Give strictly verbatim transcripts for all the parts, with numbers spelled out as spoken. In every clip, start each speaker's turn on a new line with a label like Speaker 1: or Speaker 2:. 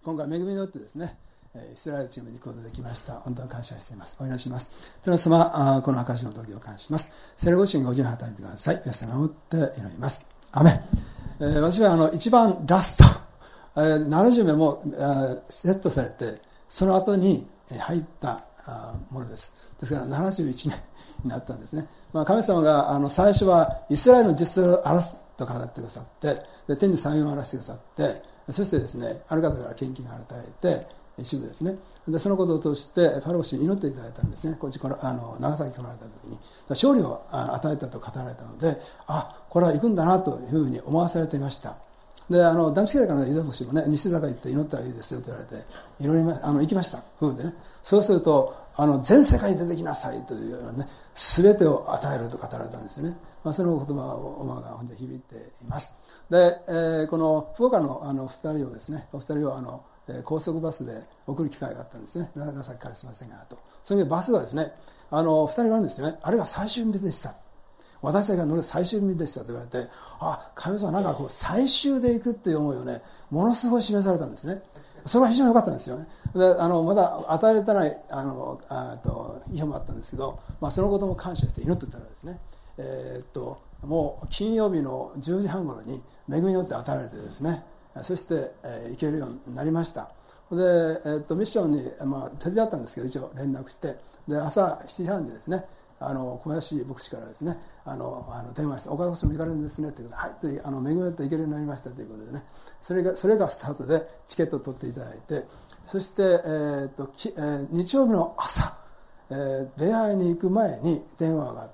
Speaker 1: 今回恵みによってですね、イスラエルチームに行くことができました。本当に感謝しています。お祈りします。天の様、この証の時を感謝します。聖霊ご神がご自由に働いてください。イエス様を守って祈ります。アメン。えー、私はあの一番ラスト、えー、ななじゅうめも、えー、セットされて、その後に入ったものです。ですからななじゅういちねんになったんですね。まあ、神様があの最初はイスラエルの実践を荒らすと語ってくださって、で天に産業を荒らしてくださって、そしてですね、ある方から献金を与えて、一部ですね。で、そのことを通して、ファロー氏に祈っていただいたんですね。こっちから、あの、長崎来られた時に、勝利を与えたと語られたので、あ、これは行くんだなというふうに思わされていました。で、あの、男子会からの伊沢牧師もね、西坂行って祈ったらいいですよと言われて、祈りま、あの、行きました。夫婦でね。そうすると、あの、全世界に出てきなさいというようなね、すべてを与えると語られたんですよね。まあ、その言葉を、おまが本当に響いています。で、えー、この福岡のあの、二人をですね、お二人をあの、高速バスで送る機会があったんですね。長崎からすみませんがと。それでバスはですね、あの、二人なんですよね。あれが最終日でした。私たちが乗る最終日でしたと言われて、あ、神様なんかこう最終で行くっていう思いをね、ものすごい示されたんですね。それは非常に良かったんですよね。で、あの、まだ与えられてない、あの、あと、意表もあったんですけど、まあそのことも感謝して祈ってたらですね、えー、っと、もう金曜日のじゅうじはん頃に恵みによって与えられてですね、そして、えー、行けるようになりました。で、えー、っとミッションに、まあ、手伝ったんですけど、一応連絡して、で、朝しちじはんにですね、あの小林牧師からですね、あのあの電話して、岡田牧師も行かれるんですねということで、はい、というあの恵みによって行けるようになりましたということでね、それがそれがスタートでチケットを取っていただいて、そして、えー、っときえー、日曜日の朝、えー、礼拝に行く前に電話があって、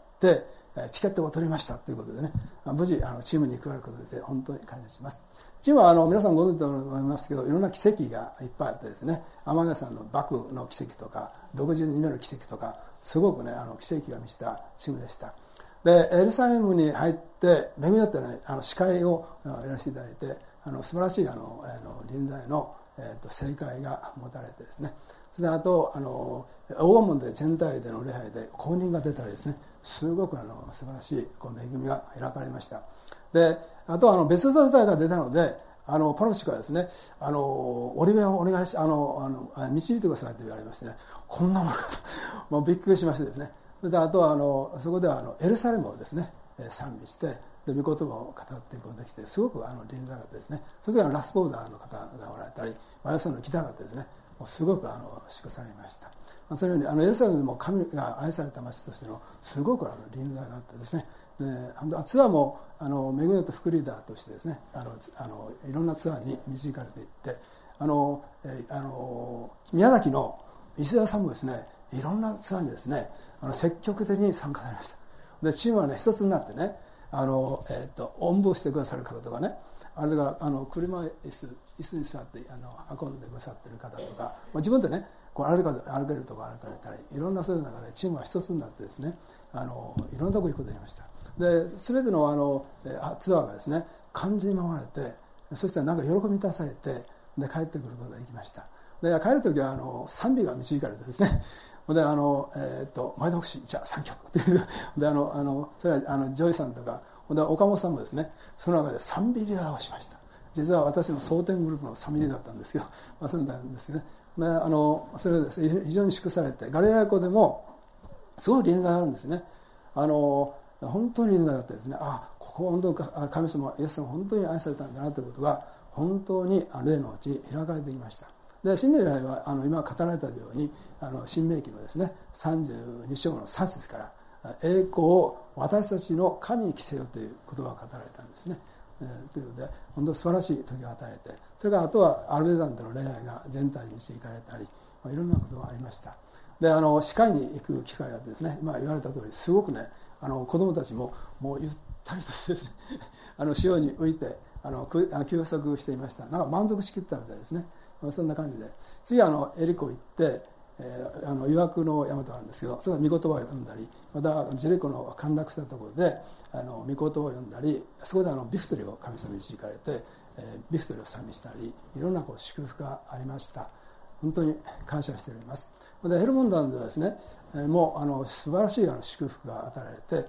Speaker 1: チケットを取りましたということでね、無事あのチームに加わることで本当に感謝します。チームはあの皆さんご存知と思いますけど、いろんな奇跡がいっぱいあってですね、天笠さんの幕の奇跡とか、ろくじゅうにめの奇跡とか、すごくね、あの奇跡が満ちたチームでした。で、エルサレムに入って、恵みによってね、あの司会をやらせていただいて、あの素晴らしいあの、あの臨在の、えー、と正解が持たれてですね、それであと、あの黄金門で全体での礼拝で公認が出たりですね、すごくあの素晴らしいこう恵みが開かれました。で、あとあの別の団体が出たので、あのパロシからですね、あのオリベをお願いし、あのあの導いてくださいと言われましてね、こんなものもうびっくりしましてですね、それであとはあのそこではあのエルサレムをですね賛美して、で御言葉を語っていくことができて、すごくあの臨在があってですね、それからラスボーダーの方がおられたり、マヤソンの北があってですね、もうすごくあの祝されました。そのようにあのエルサレムでも神が愛された町としてのすごくあの臨在があってですね、でツアーもあの恵みよと副リーダーとしてですね、あのあのいろんなツアーに導かれていって、あの、えあの宮崎の石田さんもですね、いろんなツアーにですね、あの積極的に参加されました。でチームはね一つになってね、あの、えー、とおんぶしてくださる方とかね、あれがあの車椅子椅子に座ってあの運んでくださってる方とか、まあ、自分でねこう歩か歩けるとこ歩かれたり、いろんなそういう中でチームは一つになってですね、あのいろんなとこ行くことができました。で全てのあのツアーがですね完全に守られて、そしてなんか喜び満たされて、で帰ってくることができました。で帰る時はあの賛美が導かれてですね、であの、えー、と前田牧師じゃあさんきょくっていうで、あのあのそれはあのジョイさんとかで岡本さんもですね、その中で賛美リーダーをしました。実は私の蒼天グループの賛美リーダーだったんですけど、まあ、そうなんですね。であのそれでですね非常に祝されて、ガリラヤ湖でもすごい臨在があるんですね。あの本当に臨在があってですね、あここは本当に神様イエス様本当に愛されたんだなということが本当に霊のうちに開かれてきました。で新年礼拝はあの今語られたように、あの新明記のですねさんじゅうに章のさん節から栄光を私たちの神に着せよという言葉が語られたんですね。えー、ということで本当に素晴らしい時を与えて、それからあとはアルベダンでの礼拝が全体に導かれたり、まあ、いろんなことがありました。であの司会に行く機会があってですね、今言われた通りすごくね、あの子どもたちももうゆったりとしてですねあの潮に浮いてあの休息していました。なんか満足しきったみたいですね。まあ、そんな感じで次はあのエリコ行って、えー、あの曰くの山とあるんですけど、それは御言葉を読んだり、またジェリコの陥落したところであの御言葉を読んだり、そこであのビクトリーを神様に導かれて、えー、ビクトリーを賛美したり、いろんなこう祝福がありました。本当に感謝しております。でヘルモンダンではですね、えー、もうあの素晴らしいあの祝福が与えられて、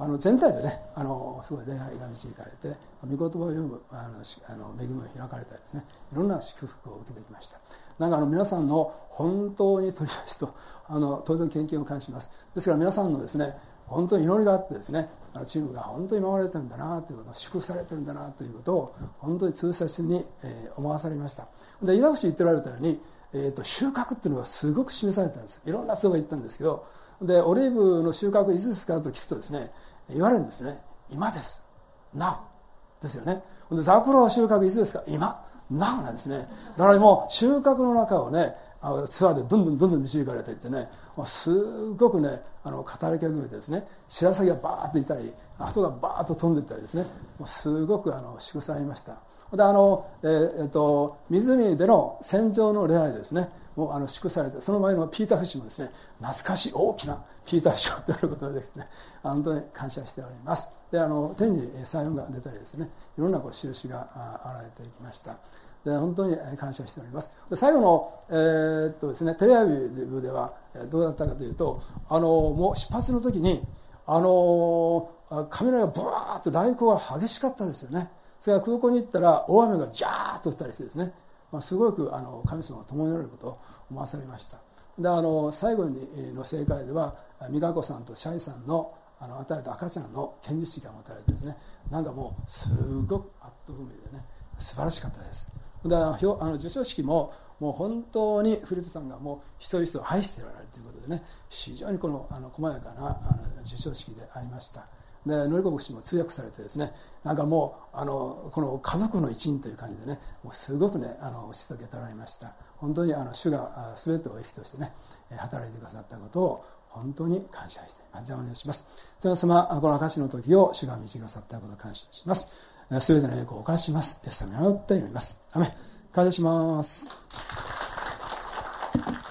Speaker 1: あの全体でね、あのすごい礼拝が導かれて、御言葉を読むあのあの恵みを開かれたりですね、いろんな祝福を受けてきました。なんかあの皆さんの本当にとりあえずとあの当然献金を感謝します。ですから皆さんのですね、本当に祈りがあってですね、チームが本当に守られてるんだなということを、祝福されてるんだなということを本当に痛切に、えー、思わされました。で、伊田口言っておられたように、えーと、収穫っていうのがすごく示されたんです。いろんな人が言ったんですけど、でオリーブの収穫いつですかと聞くとですね、言われるんですね。今です。Now ですよね。でザクロ収穫いつですか？今。Now なんですね。だからもう収穫の中をね、ツアーでどんどんどんどん導かれていってね、すごくね、あの語りかけてですね、白鷺がバーッといたり、鳩がバーッと飛んでいったりですね、もうすごくあの祝福されました。であの、えーえっと、湖での戦場の礼拝ですね、もうあの祝されて、その前のピーターフィッシュもですね、懐かしい大きなピーターフィッシュを取ることができてね、本当に感謝しております。であの天に彩雲が出たりですね、いろんなこう印が現れていきました。で本当に感謝しております。で最後の、えーっとですね、テレビではどうだったかというと、あのもう出発の時にあの雷がブワーッと大光が激しかったですよね。それから空港に行ったら大雨がジャーッと降ったりしてですね、まあ、すごくあの神様が共におられることを思わされました。であの最後にの聖会では美香子さんとシャイさんのあの与えた赤ちゃんの献実式が持たれてですね、なんかもうすごくアットホームでね、素晴らしかったです。であの授賞式ももう本当にフィリップさんがもう一人一人愛しておられるということでね、非常にこのあの細やかなあの授賞式でありました。でのりこ牧師も通訳されてですね、なんかもうあのこの家族の一員という感じでね、もうすごくねあの押し付けておられました。本当にあの主が全てを益としてね働いてくださったことを本当に感謝しています。じゃあお願いします。天父様、この証の時を主が導きくださったことを感謝します。すべての栄光をお返しします。イエス様によって祈ります。アメン。感謝します。